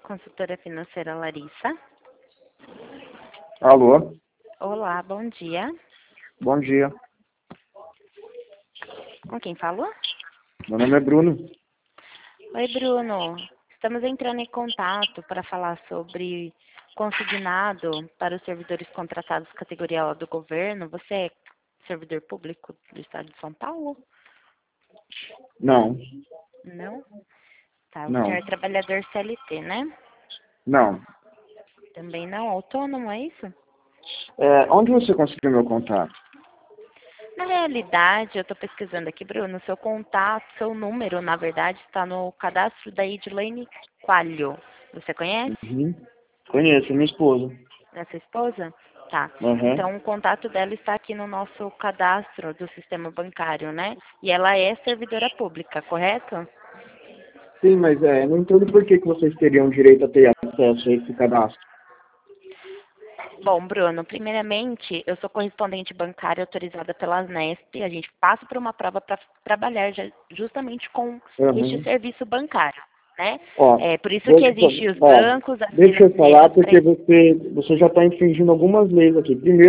consultora financeira Larissa. Alô, Olá, bom dia. bom dia. Com quem falou? Meu nome é Bruno. Oi, Bruno. Estamos entrando em contato para falar sobre consignado para os servidores contratados categoria O do governo. Você é servidor público do estado de São Paulo? Não, Não? Tá, o não, senhor é trabalhador CLT, né? não. Também não? Autônomo, é isso? Onde você conseguiu meu contato? Na realidade, eu estou pesquisando aqui, Bruno, seu contato, seu número, na verdade, está no cadastro da Edilene Coelho. Você conhece? Uhum. Conheço, minha esposa. É sua esposa? Tá. Uhum. Então, o contato dela está aqui no nosso cadastro do sistema bancário, né? E ela é servidora pública, correto? Sim, mas não entendo por que vocês teriam direito a ter acesso a esse cadastro. Bom, Bruno, primeiramente, eu sou correspondente bancária autorizada pela ANESP. A gente passa por uma prova para trabalhar justamente com este Uhum. serviço bancário, né? Ó, É por isso que vou- existem os ó, bancos, as deixa eu falar financeiras, para porque você já está infringindo algumas leis aqui. Primeiro,